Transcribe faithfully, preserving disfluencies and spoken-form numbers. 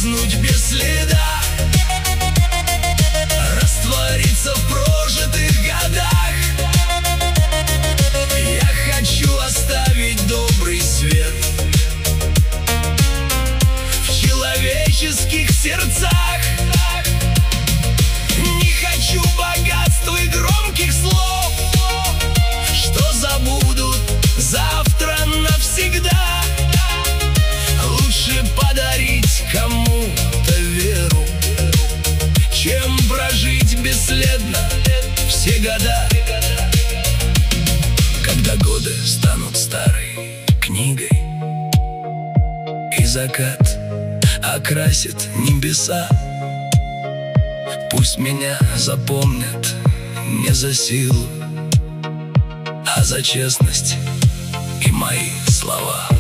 исчезнуть без следа, раствориться в прожитых годах. Я хочу оставить добрый свет в человеческих сердцах. Не хочу богатства и громких слов, что забудут завтра навсегда. Лучше подарить кому-то веру, чем прожить бесследно все года. Когда годы станут старой книгой и закат окрасит небеса, пусть меня запомнят не за силу, а за честность и мои слова.